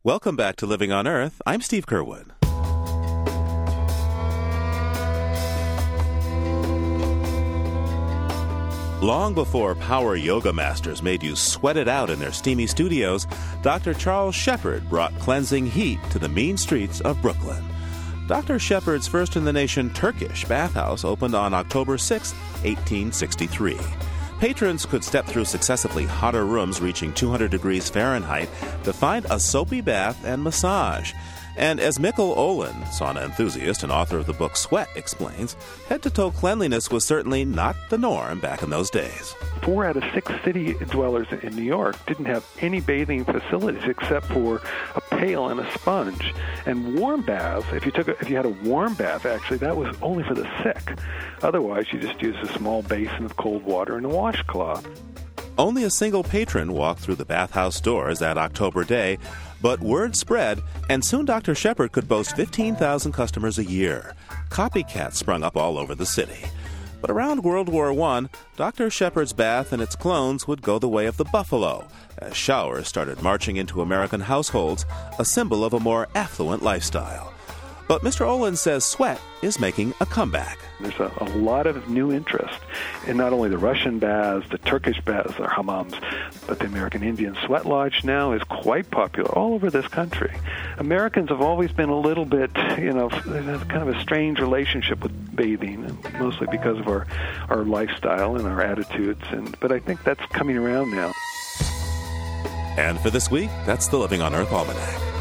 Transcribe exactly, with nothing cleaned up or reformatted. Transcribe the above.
Welcome back to Living on Earth. I'm Steve Curwood. Long before power yoga masters made you sweat it out in their steamy studios, Doctor Charles Shepherd brought cleansing heat to the mean streets of Brooklyn. Doctor Shepherd's first-in-the-nation Turkish bathhouse opened on October sixth, eighteen sixty-three. Patrons could step through successively hotter rooms reaching two hundred degrees Fahrenheit to find a soapy bath and massage. And as Mikkel Olin, sauna enthusiast and author of the book Sweat, explains, head-to-toe cleanliness was certainly not the norm back in those days. Four out of six city dwellers in New York didn't have any bathing facilities except for a pail and a sponge. And warm baths, if you took a, if you had a warm bath, actually, that was only for the sick. Otherwise, you just used a small basin of cold water and a washcloth. Only a single patron walked through the bathhouse doors that October day, but word spread, and soon Doctor Shepherd could boast fifteen thousand customers a year. Copycats sprung up all over the city. But around World War One, Doctor Shepherd's bath and its clones would go the way of the buffalo, as showers started marching into American households, a symbol of a more affluent lifestyle. But Mister Olin says Sweat is making a comeback. There's a, a lot of new interest in not only the Russian baths, the Turkish baths, or hammams, but the American Indian Sweat Lodge now is quite popular all over this country. Americans have always been a little bit, you know, there's kind of a strange relationship with bathing, mostly because of our, our lifestyle and our attitudes. And but I think that's coming around now. And for this week, that's the Living on Earth Almanac.